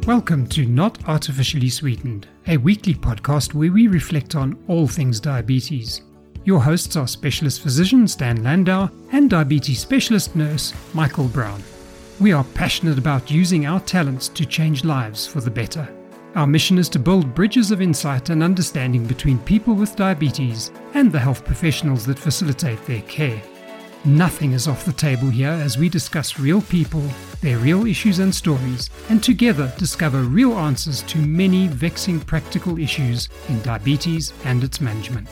Welcome to Not Artificially Sweetened, a weekly podcast where we reflect on all things diabetes. Your hosts are specialist physician Stan Landau and diabetes specialist nurse Michael Brown. We are passionate about using our talents to change lives for the better. Our mission is to build bridges of insight and understanding between people with diabetes and the health professionals that facilitate their care. Nothing is off the table here as we discuss real people, their real issues and stories, and together discover real answers to many vexing practical issues in diabetes and its management.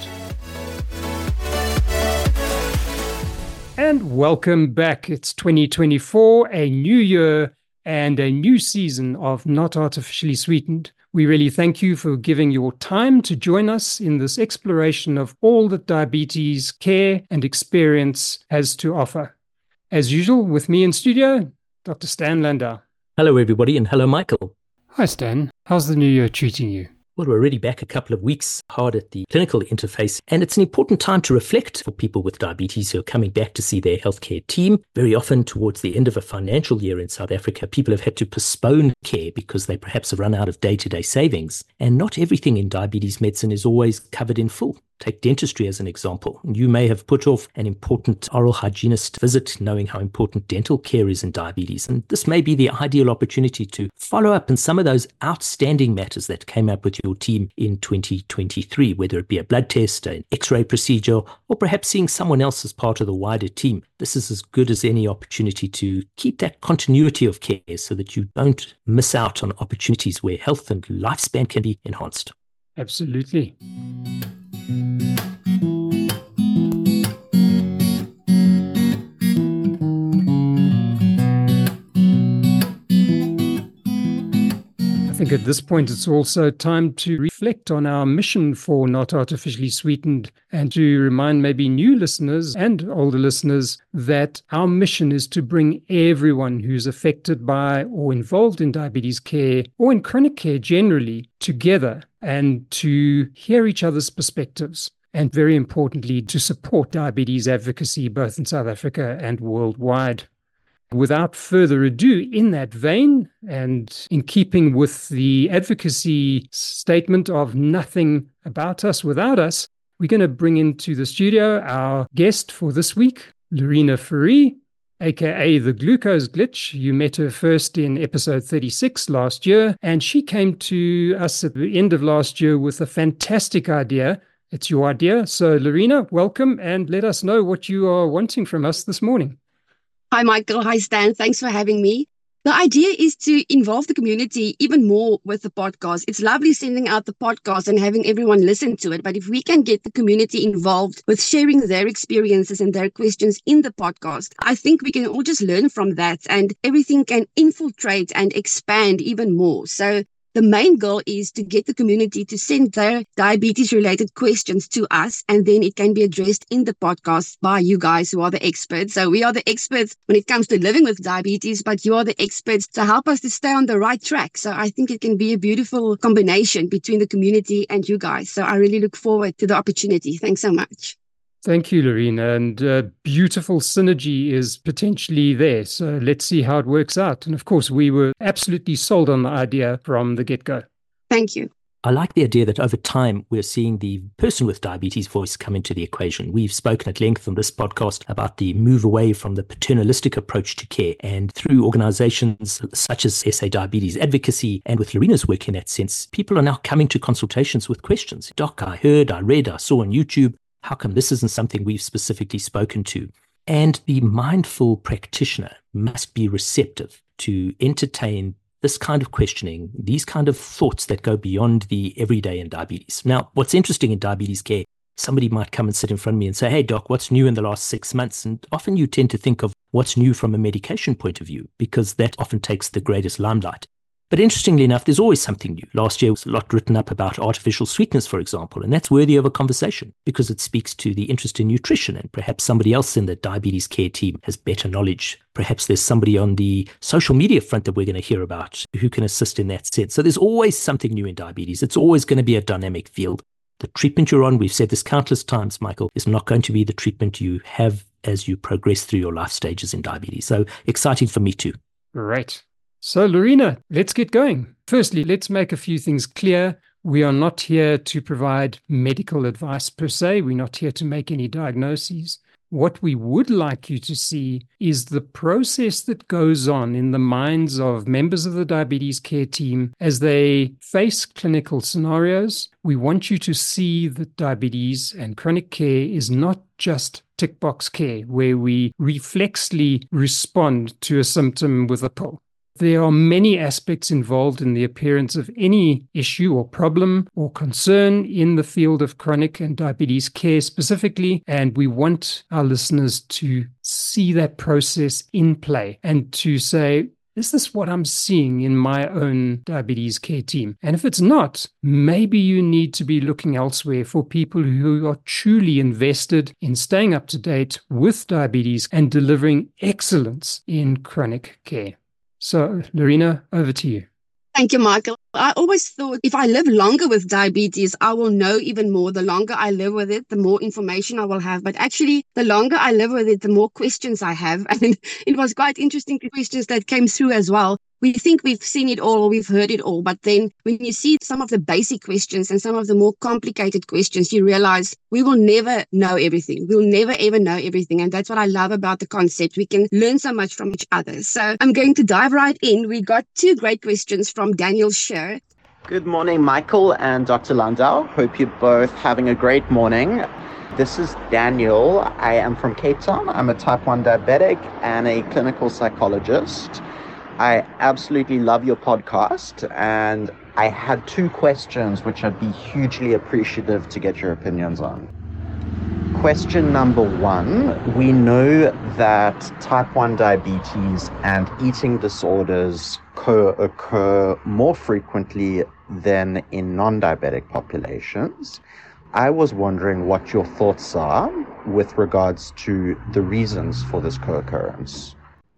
And welcome back. It's 2024, a new year and a new season of Not Artificially Sweetened. We really thank you for giving your time to join us in this exploration of all that diabetes care and experience has to offer. As usual, with me in studio, Dr. Stan Landau. Hello, everybody, and hello, Michael. Hi, Stan. How's the new year treating you? Well, we're already back a couple of weeks hard at the clinical interface, and it's an important time to reflect for people with diabetes who are coming back to see their healthcare team. Very often towards the end of a financial year in South Africa, people have had to postpone care because they perhaps have run out of day-to-day savings. And not everything in diabetes medicine is always covered in full. Take dentistry as an example. You may have put off an important oral hygienist visit knowing how important dental care is in diabetes. And this may be the ideal opportunity to follow up on some of those outstanding matters that came up with your team in 2023, whether it be a blood test, an X-ray procedure, or perhaps seeing someone else as part of the wider team. This is as good as any opportunity to keep that continuity of care so that you don't miss out on opportunities where health and lifespan can be enhanced. Absolutely. I think at this point it's also time to reflect on our mission for Not Artificially Sweetened and to remind maybe new listeners and older listeners that our mission is to bring everyone who's affected by or involved in diabetes care or in chronic care generally together and to hear each other's perspectives. And very importantly, to support diabetes advocacy both in South Africa and worldwide. Without further ado, in that vein, and in keeping with the advocacy statement of nothing about us without us, we're going to bring into the studio our guest for this week, Lerena Fourie, aka the Glucose Glitch. You met her first in episode 36 last year, and she came to us at the end of last year with a fantastic idea. It's your idea. So, Lerena, welcome, and let us know what you are wanting from us this morning. Hi, Michael. Hi, Stan. Thanks for having me. The idea is to involve the community even more with the podcast. It's lovely sending out the podcast and having everyone listen to it. But if we can get the community involved with sharing their experiences and their questions in the podcast, I think we can all just learn from that and everything can infiltrate and expand even more. So the main goal is to get the community to send their diabetes-related questions to us, and then it can be addressed in the podcast by you guys who are the experts. So we are the experts when it comes to living with diabetes, but you are the experts to help us to stay on the right track. So I think it can be a beautiful combination between the community and you guys. So I really look forward to the opportunity. Thanks so much. Thank you, Lerena. And beautiful synergy is potentially there. So let's see how it works out. And of course, we were absolutely sold on the idea from the get-go. Thank you. I like the idea that over time, we're seeing the person with diabetes voice come into the equation. We've spoken at length on this podcast about the move away from the paternalistic approach to care. And through organizations such as SA Diabetes Advocacy and with Lerena's work in that sense, people are now coming to consultations with questions. Doc, I heard, I read, I saw on YouTube. How come this isn't something we've specifically spoken to? And the mindful practitioner must be receptive to entertain this kind of questioning, these kind of thoughts that go beyond the everyday in diabetes. Now, what's interesting in diabetes care, somebody might come and sit in front of me and say, hey, doc, what's new in the last 6 months? And often you tend to think of what's new from a medication point of view, because that often takes the greatest limelight. But interestingly enough, there's always something new. Last year was a lot written up about artificial sweetness, for example, and that's worthy of a conversation because it speaks to the interest in nutrition, and perhaps somebody else in the diabetes care team has better knowledge. Perhaps there's somebody on the social media front that we're going to hear about who can assist in that sense. So there's always something new in diabetes. It's always going to be a dynamic field. The treatment you're on, we've said this countless times, Michael, is not going to be the treatment you have as you progress through your life stages in diabetes. So exciting for me too. Right. So, Lerena, let's get going. Firstly, let's make a few things clear. We are not here to provide medical advice per se. We're not here to make any diagnoses. What we would like you to see is the process that goes on in the minds of members of the diabetes care team as they face clinical scenarios. We want you to see that diabetes and chronic care is not just tick box care where we reflexly respond to a symptom with a pill. There are many aspects involved in the appearance of any issue or problem or concern in the field of chronic and diabetes care specifically, and we want our listeners to see that process in play and to say, is this what I'm seeing in my own diabetes care team? And if it's not, maybe you need to be looking elsewhere for people who are truly invested in staying up to date with diabetes and delivering excellence in chronic care. So, Lorena, over to you. Thank you, Michael. I always thought if I live longer with diabetes, I will know even more. The longer I live with it, the more information I will have. But actually, the longer I live with it, the more questions I have. And it was quite interesting, the questions that came through as well. We think we've seen it all or we've heard it all. But then when you see some of the basic questions and some of the more complicated questions, you realize we will never know everything. We'll never, ever know everything. And that's what I love about the concept. We can learn so much from each other. So I'm going to dive right in. We got two great questions from Daniel Scher. Good morning, Michael and Dr. Landau. Hope you're both having a great morning. This is Daniel. I am from Cape Town. I'm a type 1 diabetic and a clinical psychologist. I absolutely love your podcast, and I had two questions which I'd be hugely appreciative to get your opinions on. Question number one, we know that type 1 diabetes and eating disorders co-occur more frequently than in non-diabetic populations. I was wondering what your thoughts are with regards to the reasons for this co-occurrence.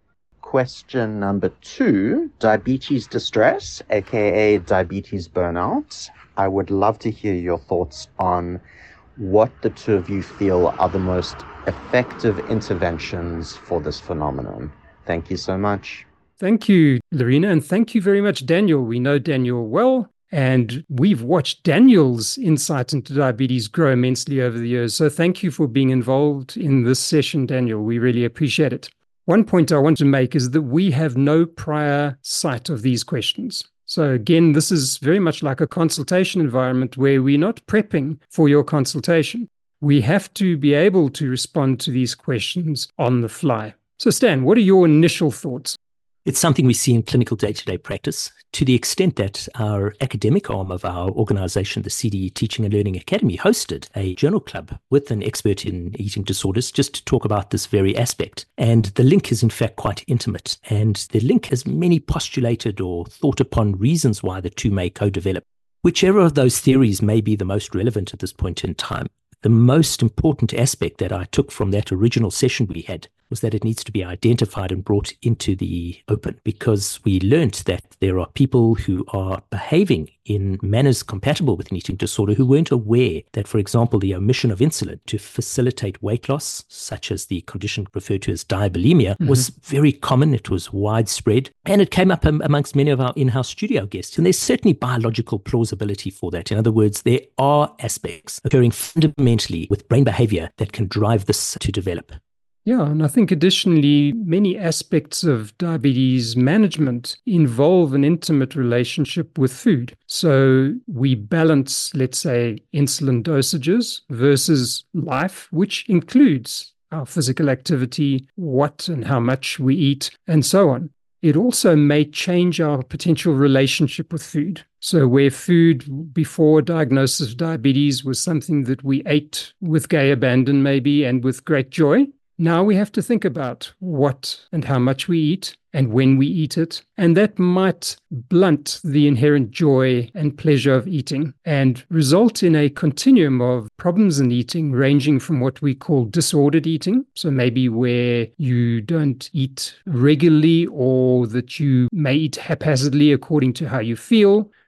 Question number two, diabetes distress, aka diabetes burnout. I would love to hear your thoughts on what the two of you feel are the most effective interventions for this phenomenon. Thank you so much. Thank you, Lorena, and thank you very much, Daniel. We know Daniel well, and we've watched Daniel's insight into diabetes grow immensely over the years. So thank you for being involved in this session, Daniel. We really appreciate it. One point I want to make is that we have no prior sight of these questions. So again, this is very much like a consultation environment where we're not prepping for your consultation. We have to be able to respond to these questions on the fly. So Stan, what are your initial thoughts? It's something we see in clinical day-to-day practice to the extent that our academic arm of our organization, the CDE Teaching and Learning Academy, hosted a journal club with an expert in eating disorders just to talk about this very aspect. And the link is in fact quite intimate. And the link has many postulated or thought upon reasons why the two may co-develop. Whichever of those theories may be the most relevant at this point in time, the most important aspect that I took from that original session we had was that it needs to be identified and brought into the open, because we learnt that there are people who are behaving in manners compatible with an eating disorder who weren't aware that, for example, the omission of insulin to facilitate weight loss, such as the condition referred to as diabulimia, was very common. It was widespread, and it came up amongst many of our in-house studio guests. And there's certainly biological plausibility for that. In other words, there are aspects occurring fundamentally with brain behavior that can drive this to develop. Yeah, and I think additionally, many aspects of diabetes management involve an intimate relationship with food. So we balance, let's say, insulin dosages versus life, which includes our physical activity, what and how much we eat, and so on. It also may change our potential relationship with food. So where food before diagnosis of diabetes was something that we ate with gay abandon maybe and with great joy, now we have to think about what and how much we eat and when we eat it. And that might blunt the inherent joy and pleasure of eating and result in a continuum of problems in eating, ranging from what we call disordered eating. So maybe where you don't eat regularly or that you may eat haphazardly according to how you feel,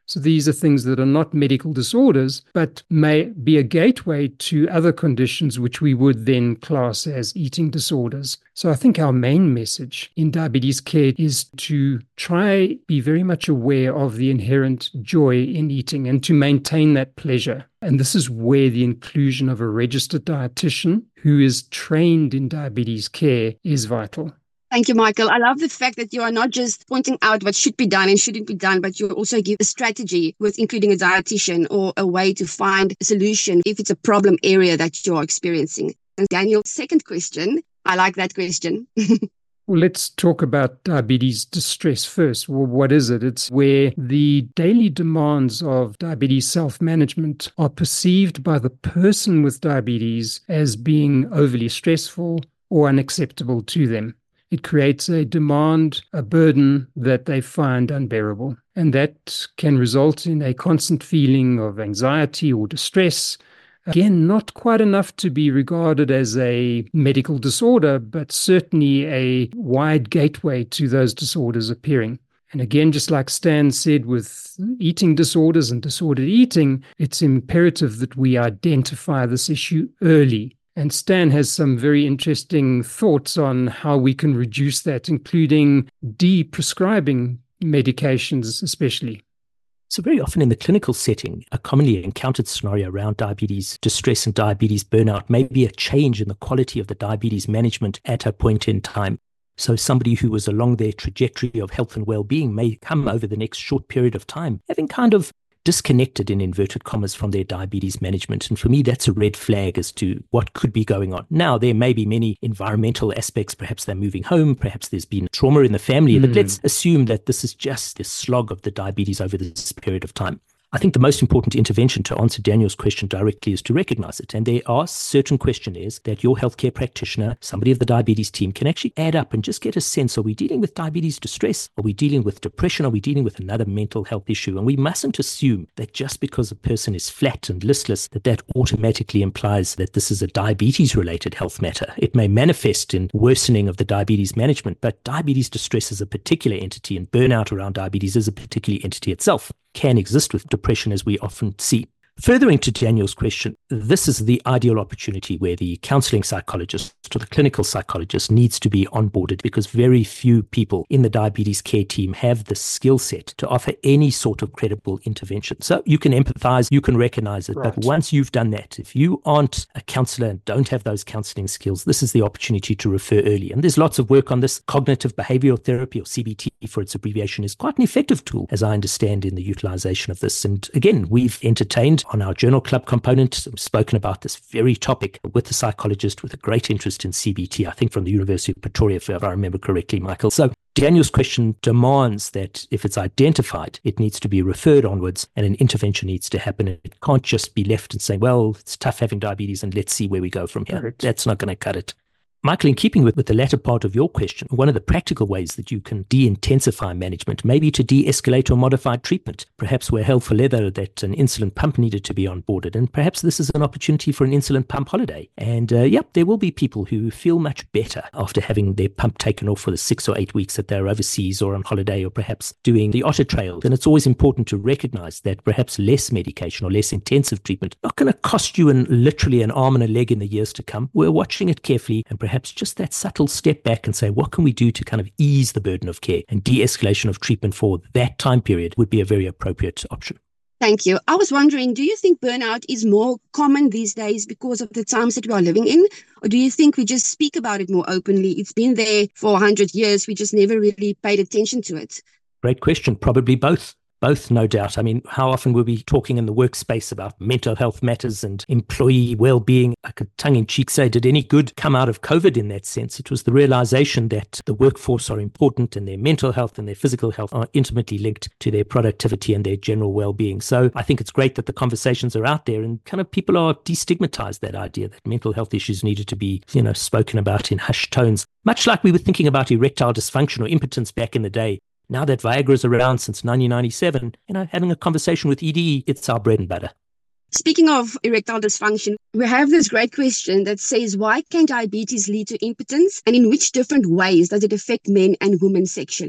So these are things that are not medical disorders, but may be a gateway to other conditions which we would then class as eating disorders. So I think our main message in diabetes care is to try be very much aware of the inherent joy in eating and to maintain that pleasure. And this is where the inclusion of a registered dietitian who is trained in diabetes care is vital. Thank you, Michael. I love the fact that you are not just pointing out what should be done and shouldn't be done, but you also give a strategy with including a dietitian or a way to find a solution if it's a problem area that you're experiencing. And Daniel, second question. I like that question. Well, let's talk about diabetes distress first. Well, what is it? It's where the daily demands of diabetes self-management are perceived by the person with diabetes as being overly stressful or unacceptable to them. It creates a demand, a burden that they find unbearable. And that can result in a constant feeling of anxiety or distress. Again, not quite enough to be regarded as a medical disorder, but certainly a wide gateway to those disorders appearing. And again, just like Stan said with eating disorders and disordered eating, it's imperative that we identify this issue early. And Stan has some very interesting thoughts on how we can reduce that, including de-prescribing medications especially. So very often in the clinical setting, a commonly encountered scenario around diabetes distress and diabetes burnout may be a change in the quality of the diabetes management at a point in time. So somebody who was along their trajectory of health and well-being may come over the next short period of time having kind of disconnected, in inverted commas, from their diabetes management. And for me, that's a red flag as to what could be going on. Now, there may be many environmental aspects. Perhaps they're moving home. Perhaps there's been trauma in the family. But let's assume that this is just the slog of the diabetes over this period of time. I think the most important intervention to answer Daniel's question directly is to recognize it. And there are certain questionnaires that your healthcare practitioner, somebody of the diabetes team, can actually add up and just get a sense. Are we dealing with diabetes distress? Are we dealing with depression? Are we dealing with another mental health issue? And we mustn't assume that just because a person is flat and listless, that automatically implies that this is a diabetes-related health matter. It may manifest in worsening of the diabetes management, but diabetes distress is a particular entity, and burnout around diabetes is a particular entity itself. Can exist with depression, as we often see. Furthering to Daniel's question, this is the ideal opportunity where the counseling psychologist or the clinical psychologist needs to be onboarded, because very few people in the diabetes care team have the skill set to offer any sort of credible intervention. So you can empathize, you can recognize it, but once you've done that, if you aren't a counselor and don't have those counseling skills, this is the opportunity to refer early. And there's lots of work on this. Cognitive behavioral therapy, or CBT for its abbreviation, is quite an effective tool, as I understand, in the utilization of this. And again, we've entertained on our Journal Club component, spoken about this very topic with a psychologist with a great interest in CBT, I think from the University of Pretoria, if I remember correctly, Michael. So Daniel's question demands that if it's identified, it needs to be referred onwards and an intervention needs to happen. It can't just be left and say, well, it's tough having diabetes and let's see where we go from here. Correct. That's not going to cut it. Michael, in keeping with the latter part of your question, one of the practical ways that you can de-intensify management may be to de-escalate or modify treatment. Perhaps we're hell for leather that an insulin pump needed to be onboarded, and perhaps this is an opportunity for an insulin pump holiday. And there will be people who feel much better after having their pump taken off for the 6 or 8 weeks that they're overseas or on holiday, or perhaps doing the Otter Trail. And it's always important to recognize that perhaps less medication or less intensive treatment not going to cost you literally an arm and a leg in the years to come. We're watching it carefully, and perhaps just that subtle step back and say, what can we do to kind of ease the burden of care? And de-escalation of treatment for that time period would be a very appropriate option. Thank you. I was wondering, do you think burnout is more common these days because of the times that we are living in? Or do you think we just speak about it more openly? It's been there for 100 years. We just never really paid attention to it. Great question. Probably both. Both, no doubt. I mean, how often were we talking in the workspace about mental health matters and employee well-being? I could tongue-in-cheek say, did any good come out of COVID in that sense? It was the realization that the workforce are important and their mental health and their physical health are intimately linked to their productivity and their general well-being. So I think it's great that the conversations are out there and kind of people are destigmatized that idea that mental health issues needed to be, spoken about in hushed tones, much like we were thinking about erectile dysfunction or impotence back in the day. Now that Viagra's around since 1997, having a conversation with ED, it's our bread and butter. Speaking of erectile dysfunction, we have this great question that says, why can diabetes lead to impotence? And in which different ways does it affect men and women sexually?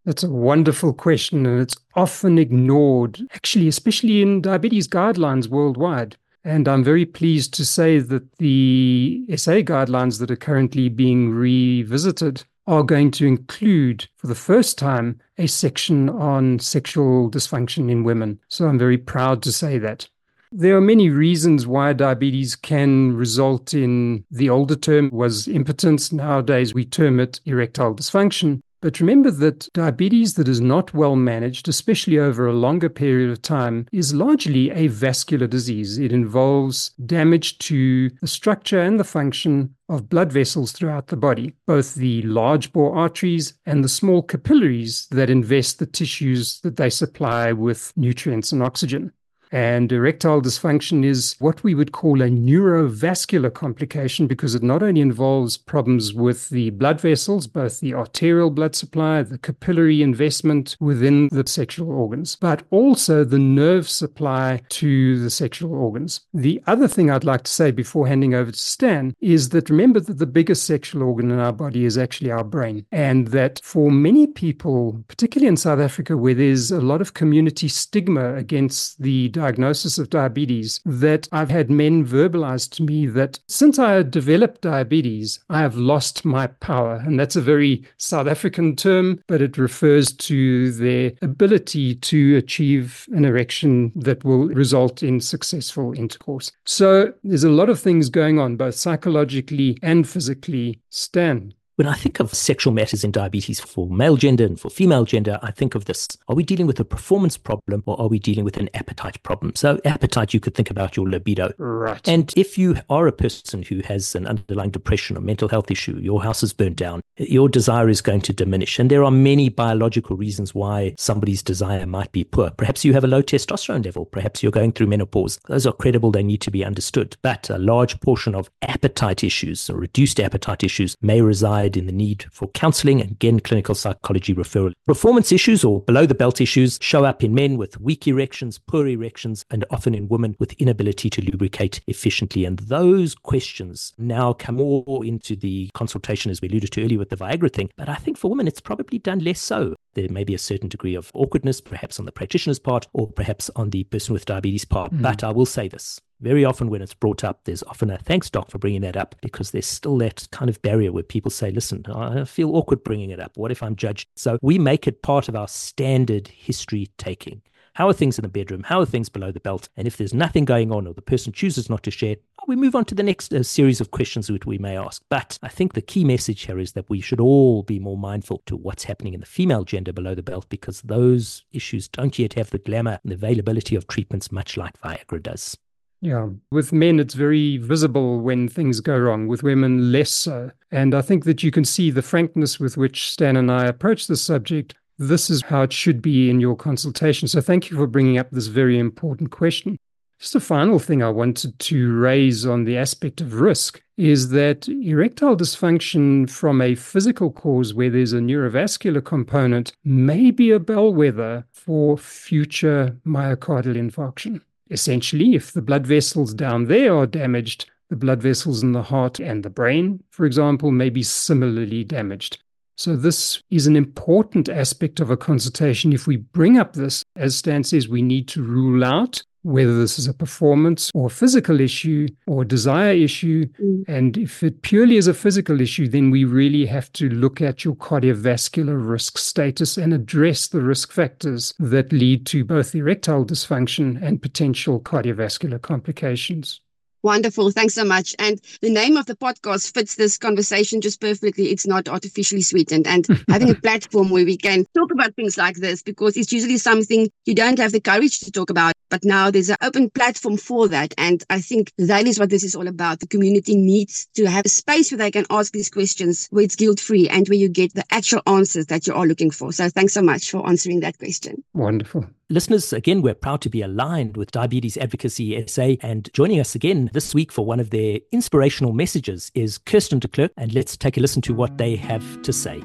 That's a wonderful question, and it's often ignored, actually, especially in diabetes guidelines worldwide. And I'm very pleased to say that the SA guidelines that are currently being revisited are going to include, for the first time, a section on sexual dysfunction in women. So I'm very proud to say that. There are many reasons why diabetes can result in, the older term was impotence. Nowadays, we term it erectile dysfunction. But remember that diabetes that is not well managed, especially over a longer period of time, is largely a vascular disease. It involves damage to the structure and the function of blood vessels throughout the body, both the large bore arteries and the small capillaries that invest the tissues that they supply with nutrients and oxygen. And erectile dysfunction is what we would call a neurovascular complication because it not only involves problems with the blood vessels, both the arterial blood supply, the capillary investment within the sexual organs, but also the nerve supply to the sexual organs. The other thing I'd like to say before handing over to Stan is that remember that the biggest sexual organ in our body is actually our brain. And that for many people, particularly in South Africa, where there's a lot of community stigma against the diagnosis of diabetes, that I've had men verbalize to me that since I developed diabetes, I have lost my power. And that's a very South African term, but it refers to their ability to achieve an erection that will result in successful intercourse. So there's a lot of things going on, both psychologically and physically. Stan? When I think of sexual matters in diabetes for male gender and for female gender, I think of this. Are we dealing with a performance problem or are we dealing with an appetite problem? So appetite, you could think about your libido. Right. And if you are a person who has an underlying depression or mental health issue, your house is burnt down, your desire is going to diminish. And there are many biological reasons why somebody's desire might be poor. Perhaps you have a low testosterone level. Perhaps you're going through menopause. Those are credible. They need to be understood. But a large portion of appetite issues or reduced appetite issues may reside in the need for counseling and, again, clinical psychology referral. Performance issues or below the belt issues show up in men with weak erections, poor erections, and often in women with inability to lubricate efficiently. And those questions now come more into the consultation, as we alluded to earlier with the Viagra thing. But I think for women, it's probably done less so. There may be a certain degree of awkwardness, perhaps on the practitioner's part or perhaps on the person with diabetes part. But I will say this. Very often when it's brought up, there's often a thanks, doc, for bringing that up, because there's still that kind of barrier where people say, listen, I feel awkward bringing it up. What if I'm judged? So we make it part of our standard history taking. How are things in the bedroom? How are things below the belt? And if there's nothing going on or the person chooses not to share, we move on to the next series of questions that we may ask. But I think the key message here is that we should all be more mindful to what's happening in the female gender below the belt, because those issues don't yet have the glamour and the availability of treatments much like Viagra does. Yeah, with men, it's very visible when things go wrong. With women, less so. And I think that you can see the frankness with which Stan and I approach this subject. This is how it should be in your consultation. So thank you for bringing up this very important question. Just a final thing I wanted to raise on the aspect of risk is that erectile dysfunction from a physical cause where there's a neurovascular component may be a bellwether for future myocardial infarction. Essentially, if the blood vessels down there are damaged, the blood vessels in the heart and the brain, for example, may be similarly damaged. So this is an important aspect of a consultation. If we bring up this, as Stan says, we need to rule out whether this is a performance or physical issue or desire issue. And if it purely is a physical issue, then we really have to look at your cardiovascular risk status and address the risk factors that lead to both erectile dysfunction and potential cardiovascular complications. Wonderful. Thanks so much. And the name of the podcast fits this conversation just perfectly. It's not artificially sweetened. And having a platform where we can talk about things like this, because it's usually something you don't have the courage to talk about. But now there's an open platform for that. And I think that is what this is all about. The community needs to have a space where they can ask these questions, where it's guilt-free and where you get the actual answers that you are looking for. So thanks so much for answering that question. Wonderful. Listeners, again, we're proud to be aligned with Diabetes Advocacy SA, and joining us again this week for one of their inspirational messages is Kirsten de Klerk, and let's take a listen to what they have to say.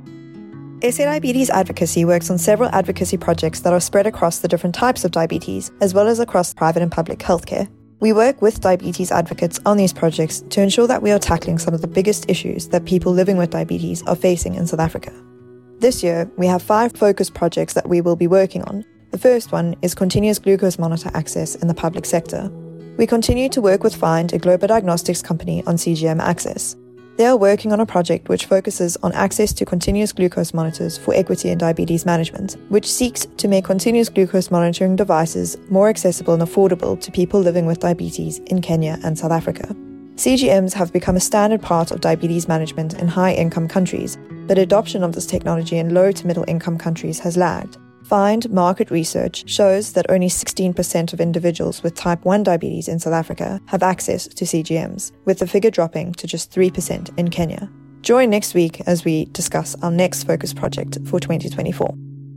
SA Diabetes Advocacy works on several advocacy projects that are spread across the different types of diabetes, as well as across private and public healthcare. We work with diabetes advocates on these projects to ensure that we are tackling some of the biggest issues that people living with diabetes are facing in South Africa. This year, we have 5 focus projects that we will be working on. The first one is continuous glucose monitor access in the public sector. We continue to work with Find, a global diagnostics company, on CGM access. They are working on a project which focuses on access to continuous glucose monitors for equity in diabetes management, which seeks to make continuous glucose monitoring devices more accessible and affordable to people living with diabetes in Kenya and South Africa. CGMs have become a standard part of diabetes management in high-income countries, but adoption of this technology in low to middle-income countries has lagged. Find market research shows that only 16% of individuals with type 1 diabetes in South Africa have access to CGMs, with the figure dropping to just 3% in Kenya. Join next week as we discuss our next focus project for 2024.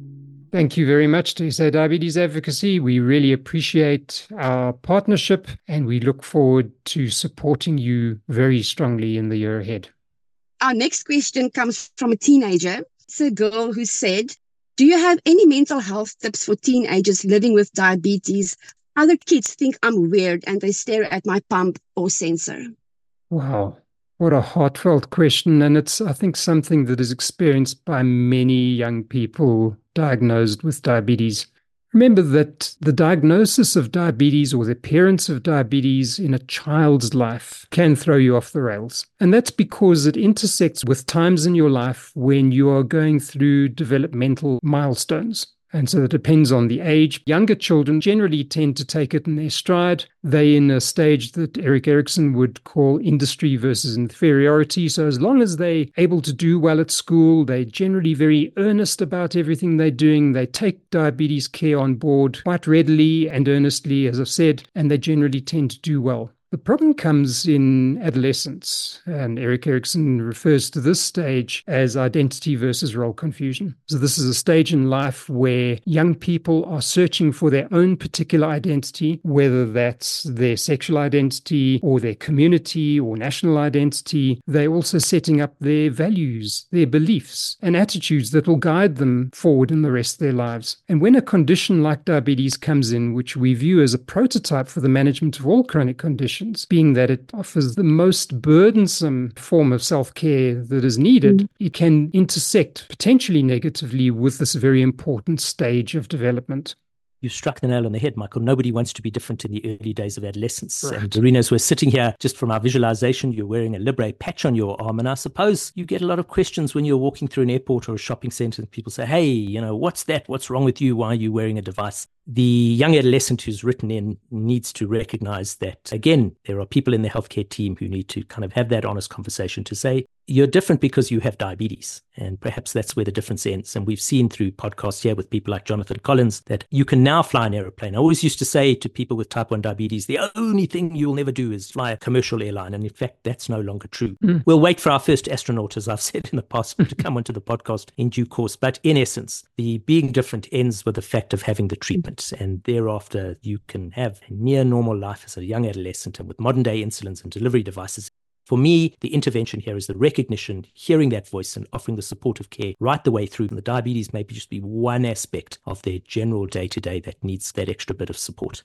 Thank you very much to SA Diabetes Advocacy. We really appreciate our partnership and we look forward to supporting you very strongly in the year ahead. Our next question comes from a teenager. It's a girl who said, do you have any mental health tips for teenagers living with diabetes? Other kids think I'm weird and they stare at my pump or sensor. Wow, what a heartfelt question. And it's, I think, something that is experienced by many young people diagnosed with diabetes. Remember that the diagnosis of diabetes or the appearance of diabetes in a child's life can throw you off the rails. And that's because it intersects with times in your life when you are going through developmental milestones. And so it depends on the age. Younger children generally tend to take it in their stride. They're in a stage that Erik Erikson would call industry versus inferiority. So as long as they're able to do well at school, they're generally very earnest about everything they're doing. They take diabetes care on board quite readily and earnestly, as I've said, and they generally tend to do well. The problem comes in adolescence, and Erik Erikson refers to this stage as identity versus role confusion. So this is a stage in life where young people are searching for their own particular identity, whether that's their sexual identity or their community or national identity. They're also setting up their values, their beliefs, and attitudes that will guide them forward in the rest of their lives. And when a condition like diabetes comes in, which we view as a prototype for the management of all chronic conditions, being that it offers the most burdensome form of self-care that is needed, it can intersect potentially negatively with this very important stage of development. You struck the nail on the head, Michael. Nobody wants to be different in the early days of adolescence. Right. And Marina, as we're sitting here, just from our visualization, you're wearing a Libre patch on your arm. And I suppose you get a lot of questions when you're walking through an airport or a shopping center and people say, hey, what's that? What's wrong with you? Why are you wearing a device? The young adolescent who's written in needs to recognize that, again, there are people in the healthcare team who need to kind of have that honest conversation to say, you're different because you have diabetes. And perhaps that's where the difference ends. And we've seen through podcasts here with people like Jonathan Collins that you can now fly an aeroplane. I always used to say to people with type 1 diabetes, the only thing you'll never do is fly a commercial airline. And in fact, that's no longer true. We'll wait for our first astronaut, as I've said in the past, to come onto the podcast in due course. But in essence, the being different ends with the fact of having the treatment. And thereafter, you can have a near normal life as a young adolescent. And with modern day insulins and delivery devices, for me, the intervention here is the recognition, hearing that voice and offering the supportive care right the way through. And the diabetes may just be one aspect of their general day-to-day that needs that extra bit of support.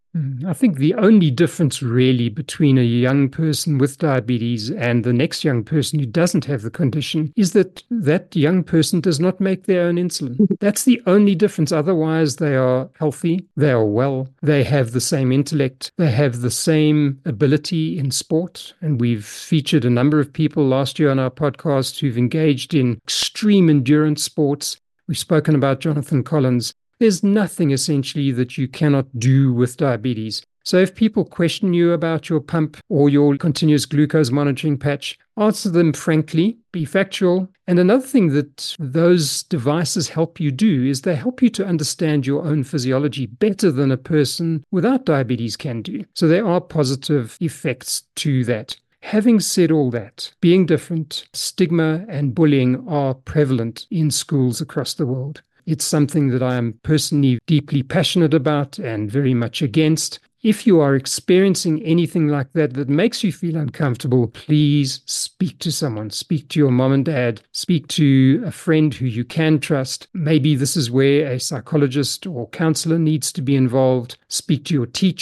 I think the only difference really between a young person with diabetes and the next young person who doesn't have the condition is that that young person does not make their own insulin. That's the only difference. Otherwise, they are healthy, they are well, they have the same intellect, they have the same ability in sport. And we've featured a number of people last year on our podcast who've engaged in extreme endurance sports. We've spoken about Jonathan Collins. There's nothing essentially that you cannot do with diabetes. So if people question you about your pump or your continuous glucose monitoring patch, answer them frankly, be factual. And another thing that those devices help you do is they help you to understand your own physiology better than a person without diabetes can do. So there are positive effects to that. Having said all that, being different, stigma and bullying are prevalent in schools across the world. It's something that I am personally deeply passionate about and very much against. If you are experiencing anything like that that makes you feel uncomfortable, please speak to someone. Speak to your mom and dad. Speak to a friend who you can trust. Maybe this is where a psychologist or counselor needs to be involved. Speak to your teacher.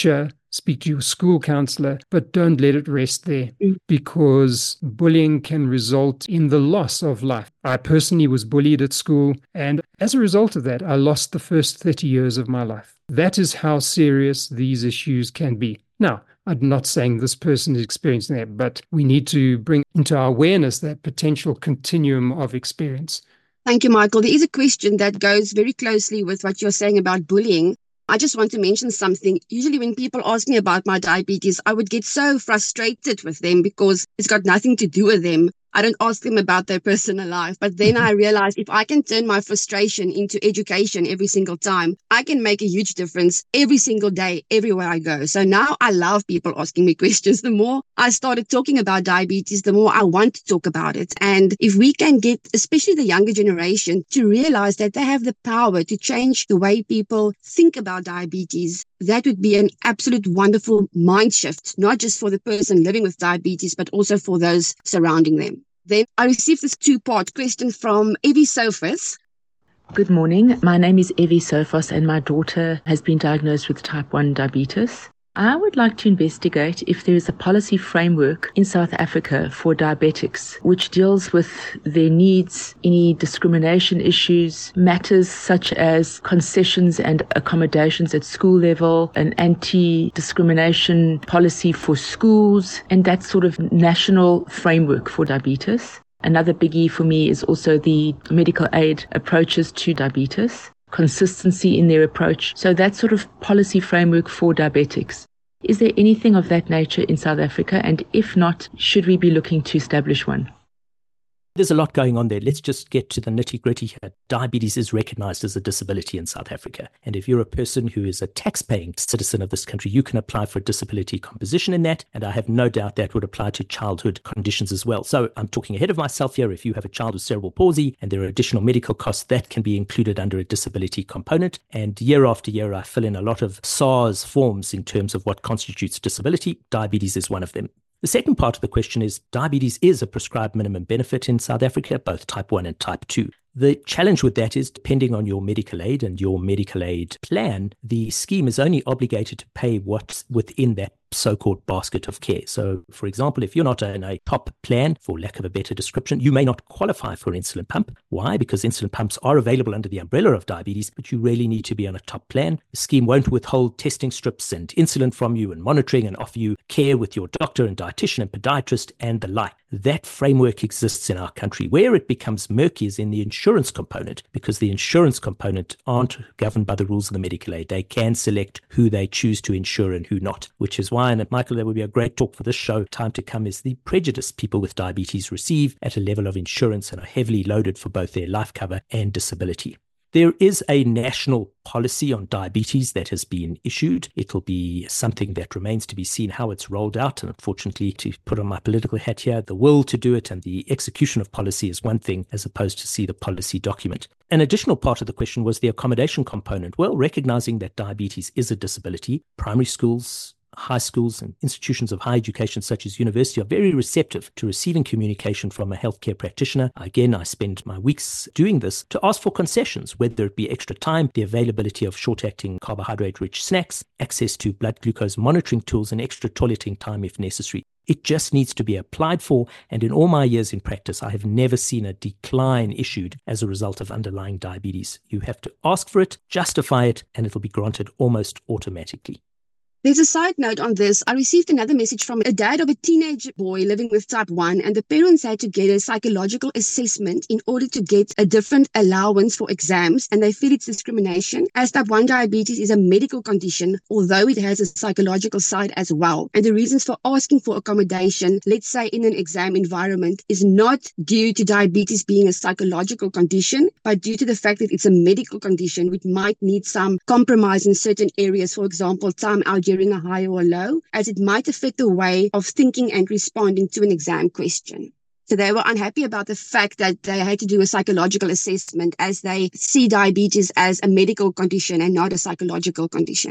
speak to your school counselor, but don't let it rest there, because bullying can result in the loss of life. I personally was bullied at school, and as a result of that, I lost the first 30 years of my life. That is how serious these issues can be. Now, I'm not saying this person is experiencing that, but we need to bring into our awareness that potential continuum of experience. Thank you, Michael. There is a question that goes very closely with what you're saying about bullying. I just want to mention something. Usually when people ask me about my diabetes, I would get so frustrated with them because it's got nothing to do with them. I don't ask them about their personal life. But then I realized if I can turn my frustration into education every single time, I can make a huge difference every single day, everywhere I go. So now I love people asking me questions. The more I started talking about diabetes, the more I want to talk about it. And if we can get, especially the younger generation, to realize that they have the power to change the way people think about diabetes, that would be an absolute wonderful mind shift, not just for the person living with diabetes, but also for those surrounding them. Then I received this two-part question from Evie Sophos. Good morning. My name is Evie Sophos and my daughter has been diagnosed with type 1 diabetes. I would like to investigate if there is a policy framework in South Africa for diabetics which deals with their needs, any discrimination issues, matters such as concessions and accommodations at school level, an anti-discrimination policy for schools, and that sort of national framework for diabetes. Another biggie for me is also the medical aid approaches to diabetes, consistency in their approach. So that sort of policy framework for diabetics. Is there anything of that nature in South Africa? And if not, should we be looking to establish one? There's a lot going on there. Let's just get to the nitty-gritty here. Diabetes is recognized as a disability in South Africa. And if you're a person who is a tax-paying citizen of this country, you can apply for a disability composition in that. And I have no doubt that would apply to childhood conditions as well. So I'm talking ahead of myself here. If you have a child with cerebral palsy and there are additional medical costs, that can be included under a disability component. And year after year, I fill in a lot of SARS forms in terms of what constitutes disability. Diabetes is one of them. The second part of the question is diabetes is a prescribed minimum benefit in South Africa, both type 1 and type 2. The challenge with that is, depending on your medical aid and your medical aid plan, the scheme is only obligated to pay what's within that so-called basket of care. So, for example, if you're not in a top plan, for lack of a better description, you may not qualify for an insulin pump. Why? Because insulin pumps are available under the umbrella of diabetes, but you really need to be on a top plan. The scheme won't withhold testing strips and insulin from you and monitoring and offer you care with your doctor and dietitian and podiatrist and the like. That framework exists in our country. Where it becomes murky is in the insurance component, because the insurance component aren't governed by the rules of the medical aid. They can select who they choose to insure and who not, which is why, and Michael, that would be a great talk for this show, time to come, is the prejudice people with diabetes receive at a level of insurance and are heavily loaded for both their life cover and disability. There is a national policy on diabetes that has been issued. It'll be something that remains to be seen how it's rolled out. And unfortunately, to put on my political hat here, the will to do it and the execution of policy is one thing as opposed to see the policy document. An additional part of the question was the accommodation component. Well, recognizing that diabetes is a disability, primary schools, high schools and institutions of higher education such as university are very receptive to receiving communication from a healthcare practitioner. Again, I spend my weeks doing this to ask for concessions, whether it be extra time, the availability of short-acting carbohydrate-rich snacks, access to blood glucose monitoring tools, and extra toileting time if necessary. It just needs to be applied for, and in all my years in practice, I have never seen a decline issued as a result of underlying diabetes. You have to ask for it, justify it, and it'll be granted almost automatically. There's a side note on this. I received another message from a dad of a teenage boy living with type 1, and the parents had to get a psychological assessment in order to get a different allowance for exams, and they feel it's discrimination, as type 1 diabetes is a medical condition, although it has a psychological side as well. And the reasons for asking for accommodation, let's say in an exam environment, is not due to diabetes being a psychological condition, but due to the fact that it's a medical condition which might need some compromise in certain areas, for example, time out during a high or low, as it might affect the way of thinking and responding to an exam question. So they were unhappy about the fact that they had to do a psychological assessment, as they see diabetes as a medical condition and not a psychological condition.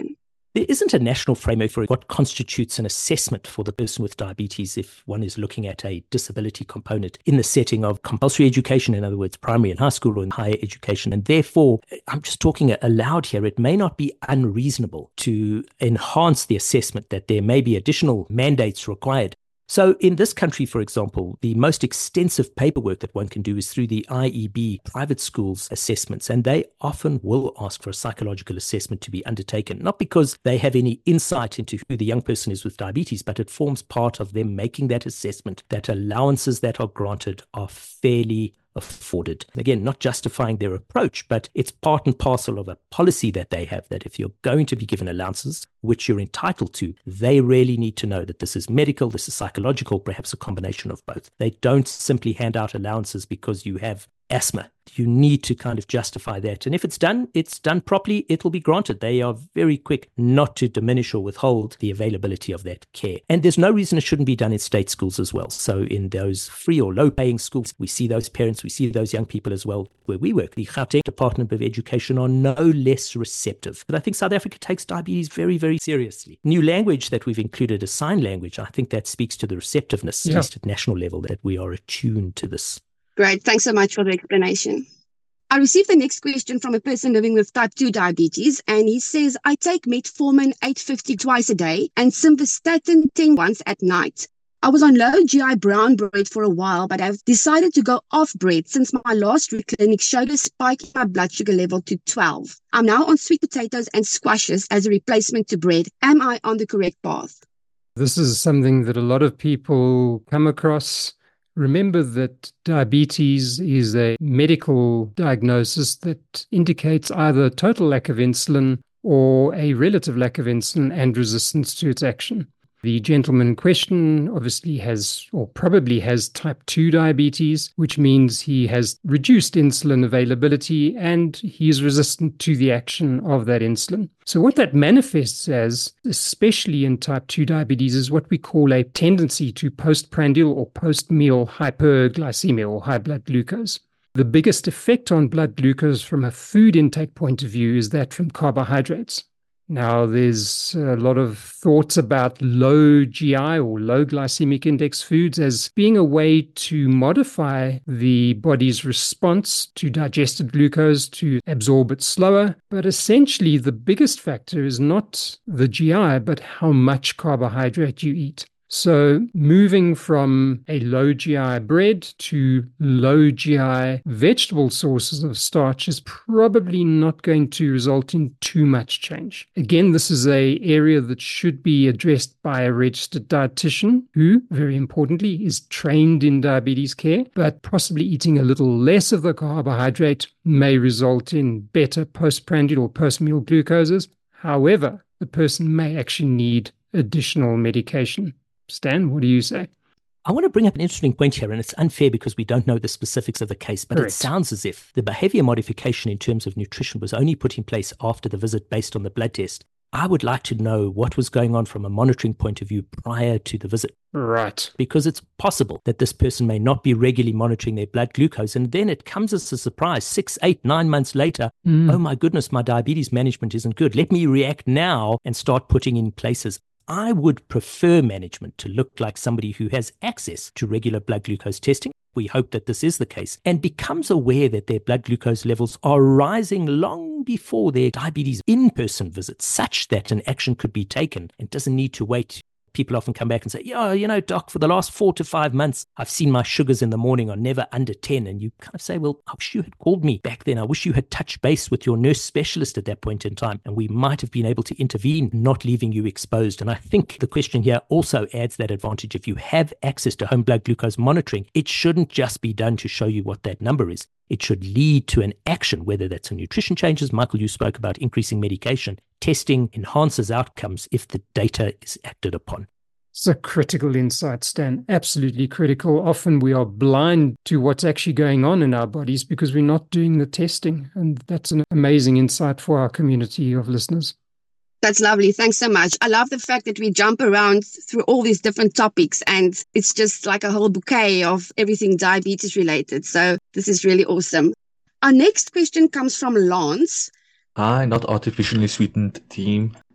There isn't a national framework for what constitutes an assessment for the person with diabetes if one is looking at a disability component in the setting of compulsory education, in other words, primary and high school or in higher education. And therefore, I'm just talking aloud here, it may not be unreasonable to enhance the assessment that there may be additional mandates required. So in this country, for example, the most extensive paperwork that one can do is through the IEB private schools assessments, and they often will ask for a psychological assessment to be undertaken, not because they have any insight into who the young person is with diabetes, but it forms part of them making that assessment that allowances that are granted are fairly afforded. Again, not justifying their approach, but it's part and parcel of a policy that they have that if you're going to be given allowances, which you're entitled to, they really need to know that this is medical, this is psychological, perhaps a combination of both. They don't simply hand out allowances because you have asthma. You need to kind of justify that. And if it's done properly, it will be granted. They are very quick not to diminish or withhold the availability of that care. And there's no reason it shouldn't be done in state schools as well. So in those free or low-paying schools, we see those parents, we see those young people as well where we work. The Gauteng Department of Education are no less receptive. But I think South Africa takes diabetes very, very seriously. New language that we've included is sign language. I think that speaks to the receptiveness, at least at national level, that we are attuned to this. Great. Thanks so much for the explanation. I received the next question from a person living with type 2 diabetes, and he says, I take metformin 850 twice a day and simvastatin 10 once at night. I was on low GI brown bread for a while, but I've decided to go off bread since my last clinic showed a spike in my blood sugar level to 12. I'm now on sweet potatoes and squashes as a replacement to bread. Am I on the correct path? This is something that a lot of people come across. Remember that diabetes is a medical diagnosis that indicates either total lack of insulin or a relative lack of insulin and resistance to its action. The gentleman in question obviously has, or probably has, type 2 diabetes, which means he has reduced insulin availability and he is resistant to the action of that insulin. So what that manifests as, especially in type 2 diabetes, is what we call a tendency to postprandial or post-meal hyperglycemia or high blood glucose. The biggest effect on blood glucose from a food intake point of view is that from carbohydrates. Now, there's a lot of thoughts about low GI or low glycemic index foods as being a way to modify the body's response to digested glucose to absorb it slower. But essentially, the biggest factor is not the GI, but how much carbohydrate you eat. So moving from a low GI bread to low GI vegetable sources of starch is probably not going to result in too much change. Again, this is an area that should be addressed by a registered dietitian who, very importantly, is trained in diabetes care, but possibly eating a little less of the carbohydrate may result in better postprandial or post-meal glucoses. However, the person may actually need additional medication. Stan, what do you say? I want to bring up an interesting point here, and it's unfair because we don't know the specifics of the case, but Correct. It sounds as if the behavior modification in terms of nutrition was only put in place after the visit based on the blood test. I would like to know what was going on from a monitoring point of view prior to the visit. Right. Because it's possible that this person may not be regularly monitoring their blood glucose, and then it comes as a surprise 6, 8, 9 months later. Oh my goodness, my diabetes management isn't good. Let me react now and start putting in places. I would prefer management to look like somebody who has access to regular blood glucose testing. We hope that this is the case, and becomes aware that their blood glucose levels are rising long before their diabetes in-person visit, such that an action could be taken and doesn't need to wait. People often come back and say, yeah, doc, for the last 4 to 5 months, I've seen my sugars in the morning are never under 10. And you kind of say, well, I wish you had called me back then. I wish you had touched base with your nurse specialist at that point in time, and we might have been able to intervene, not leaving you exposed. And I think the question here also adds that advantage. If you have access to home blood glucose monitoring, it shouldn't just be done to show you what that number is. It should lead to an action, whether that's a nutrition changes. Michael, you spoke about increasing medication. Testing enhances outcomes if the data is acted upon. It's a critical insight, Stan. Absolutely critical. Often we are blind to what's actually going on in our bodies because we're not doing the testing. And that's an amazing insight for our community of listeners. That's lovely. Thanks so much. I love the fact that we jump around through all these different topics, and it's just like a whole bouquet of everything diabetes related. So this is really awesome. Our next question comes from Lance. Hi, not artificially sweetened team.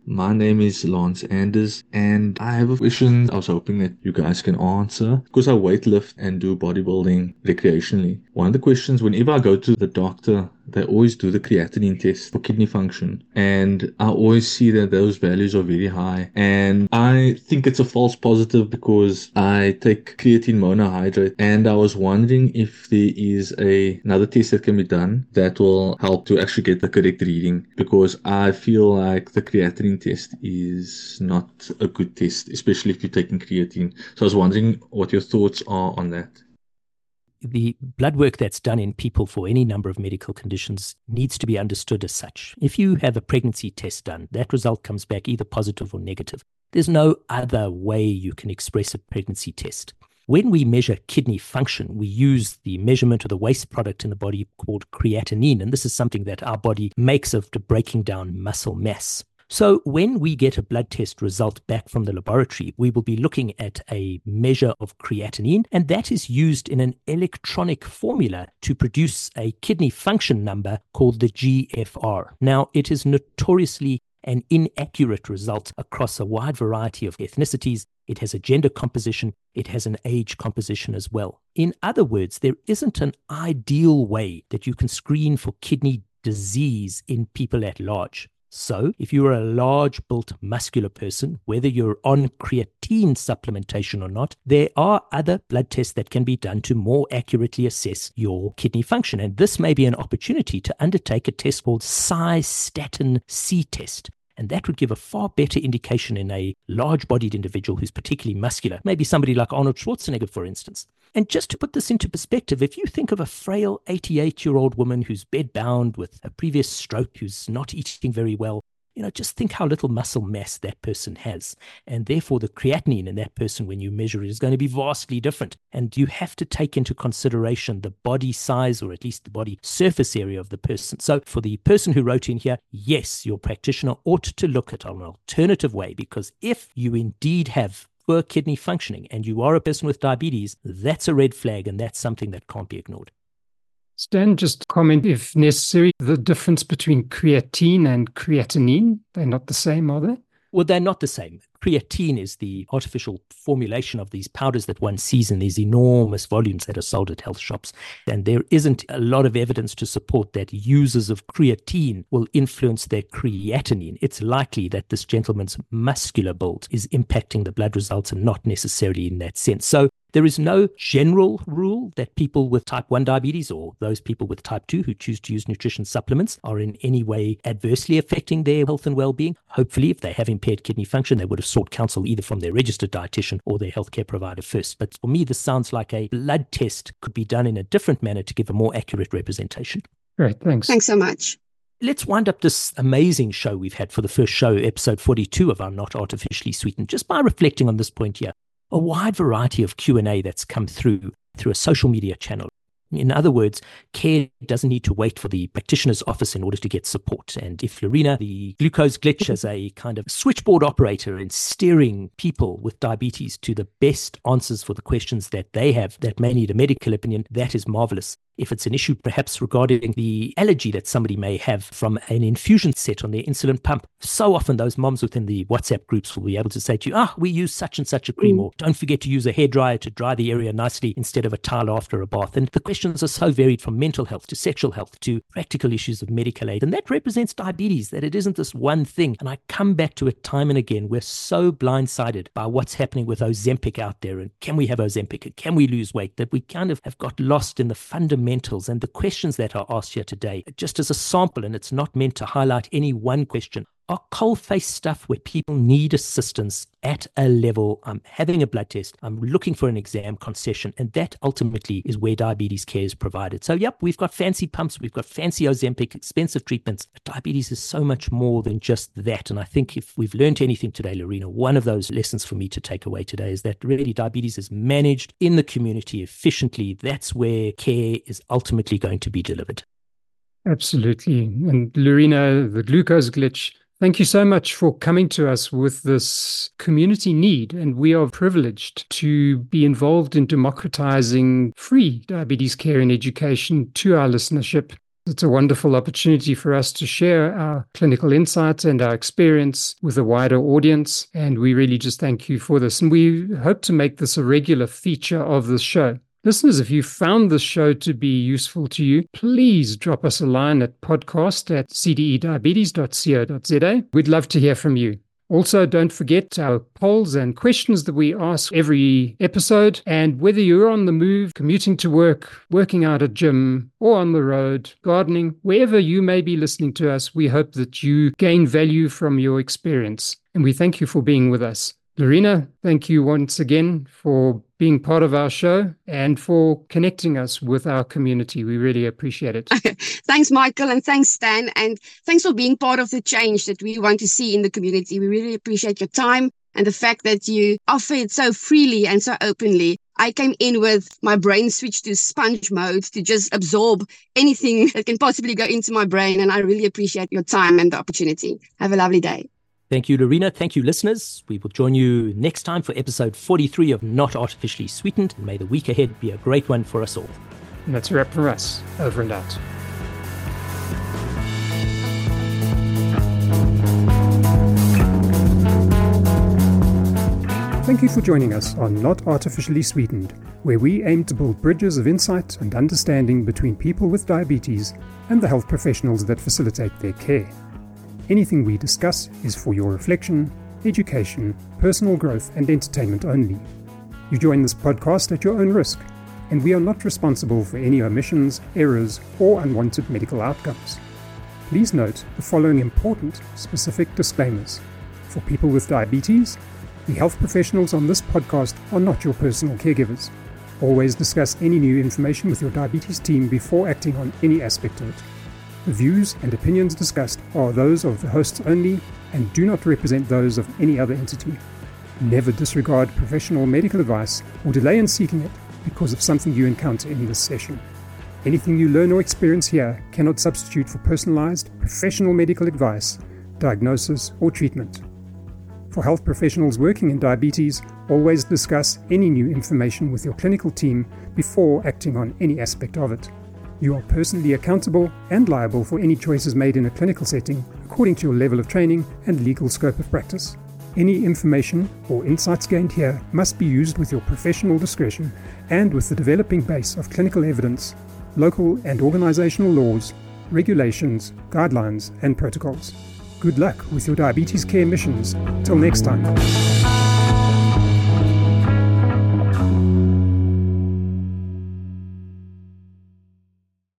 My name is Lance Anders, and I have a question I was hoping that you guys can answer, because I weightlift and do bodybuilding recreationally. One of the questions, whenever I go to the doctor, they always do the creatinine test for kidney function, and I always see that those values are very high, and I think it's a false positive because I take creatine monohydrate, and I was wondering if there is another test that can be done that will help to actually get the correct reading, because I feel like the creatinine test is not a good test, especially if you're taking creatine. So I was wondering what your thoughts are on that. The blood work that's done in people for any number of medical conditions needs to be understood as such. If you have a pregnancy test done, that result comes back either positive or negative. There's no other way you can express a pregnancy test. When we measure kidney function, we use the measurement of the waste product in the body called creatinine, and this is something that our body makes after breaking down muscle mass. So when we get a blood test result back from the laboratory, we will be looking at a measure of creatinine, and that is used in an electronic formula to produce a kidney function number called the GFR. Now, it is notoriously an inaccurate result across a wide variety of ethnicities. It has a gender composition. It has an age composition as well. In other words, there isn't an ideal way that you can screen for kidney disease in people at large. So if you're a large-built muscular person, whether you're on creatine supplementation or not, there are other blood tests that can be done to more accurately assess your kidney function. And this may be an opportunity to undertake a test called cystatin C test. And that would give a far better indication in a large-bodied individual who's particularly muscular, maybe somebody like Arnold Schwarzenegger, for instance. And just to put this into perspective, if you think of a frail 88-year-old woman who's bedbound with a previous stroke, who's not eating very well, just think how little muscle mass that person has. And therefore, the creatinine in that person, when you measure it, is going to be vastly different. And you have to take into consideration the body size, or at least the body surface area of the person. So for the person who wrote in here, yes, your practitioner ought to look at an alternative way, because if you indeed have poor kidney functioning and you are a person with diabetes, that's a red flag, and that's something that can't be ignored. Stan, just comment if necessary, the difference between creatine and creatinine, they're not the same, are they? Well, they're not the same. Creatine is the artificial formulation of these powders that one sees in these enormous volumes that are sold at health shops. And there isn't a lot of evidence to support that users of creatine will influence their creatinine. It's likely that this gentleman's muscular build is impacting the blood results and not necessarily in that sense. So there is no general rule that people with type 1 diabetes or those people with type 2 who choose to use nutrition supplements are in any way adversely affecting their health and well-being. Hopefully, if they have impaired kidney function, they would have sought counsel either from their registered dietitian or their healthcare provider first. But for me, this sounds like a blood test could be done in a different manner to give a more accurate representation. Great, thanks. Thanks so much. Let's wind up this amazing show we've had for the first show, episode 42 of our Not Artificially Sweetened, just by reflecting on this point here. A wide variety of Q&A that's come through a social media channel. In other words, care doesn't need to wait for the practitioner's office in order to get support. And if Lorena, the glucose glitch, as a kind of switchboard operator in steering people with diabetes to the best answers for the questions that they have that may need a medical opinion, that is marvelous. If it's an issue perhaps regarding the allergy that somebody may have from an infusion set on their insulin pump, so often those moms within the WhatsApp groups will be able to say to you, we use such and such a cream, or don't forget to use a hairdryer to dry the area nicely instead of a towel after a bath. And the questions are so varied, from mental health to sexual health to practical issues of medical aid. And that represents diabetes, that it isn't this one thing. And I come back to it time and again. We're so blindsided by what's happening with Ozempic out there, and can we have Ozempic, and can we lose weight, that we kind of have got lost in the fundamentals. And the questions that are asked here today, just as a sample, and it's not meant to highlight any one question, are coal-face stuff where people need assistance at a level. I'm having a blood test, I'm looking for an exam concession, and that ultimately is where diabetes care is provided. So yep, we've got fancy pumps, we've got fancy Ozempic, expensive treatments, but diabetes is so much more than just that. And I think if we've learned anything today, Lorena, one of those lessons for me to take away today is that really diabetes is managed in the community efficiently. That's where care is ultimately going to be delivered. Absolutely. And Lorena, the glucose glitch, thank you so much for coming to us with this community need. And we are privileged to be involved in democratizing free diabetes care and education to our listenership. It's a wonderful opportunity for us to share our clinical insights and our experience with a wider audience. And we really just thank you for this. And we hope to make this a regular feature of the show. Listeners, if you found this show to be useful to you, please drop us a line at podcast@cdediabetes.co.za. We'd love to hear from you. Also, don't forget our polls and questions that we ask every episode. And whether you're on the move, commuting to work, working out at gym, or on the road, gardening, wherever you may be listening to us, we hope that you gain value from your experience. And we thank you for being with us. Lorena, thank you once again for being part of our show and for connecting us with our community. We really appreciate it. Thanks, Michael, and thanks, Stan, and thanks for being part of the change that we want to see in the community. We really appreciate your time and the fact that you offer it so freely and so openly. I came in with my brain switched to sponge mode to just absorb anything that can possibly go into my brain, and I really appreciate your time and the opportunity. Have a lovely day. Thank you, Lorena. Thank you, listeners. We will join you next time for episode 43 of Not Artificially Sweetened. And may the week ahead be a great one for us all. And that's a wrap from us. Over and out. Thank you for joining us on Not Artificially Sweetened, where we aim to build bridges of insight and understanding between people with diabetes and the health professionals that facilitate their care. Anything we discuss is for your reflection, education, personal growth, and entertainment only. You join this podcast at your own risk, and we are not responsible for any omissions, errors, or unwanted medical outcomes. Please note the following important, specific disclaimers. For people with diabetes, the health professionals on this podcast are not your personal caregivers. Always discuss any new information with your diabetes team before acting on any aspect of it. The views and opinions discussed are those of the hosts only and do not represent those of any other entity. Never disregard professional medical advice or delay in seeking it because of something you encounter in this session. Anything you learn or experience here cannot substitute for personalized, professional medical advice, diagnosis, or treatment. For health professionals working in diabetes, always discuss any new information with your clinical team before acting on any aspect of it. You are personally accountable and liable for any choices made in a clinical setting according to your level of training and legal scope of practice. Any information or insights gained here must be used with your professional discretion and with the developing base of clinical evidence, local and organizational laws, regulations, guidelines, and protocols. Good luck with your diabetes care missions. Till next time.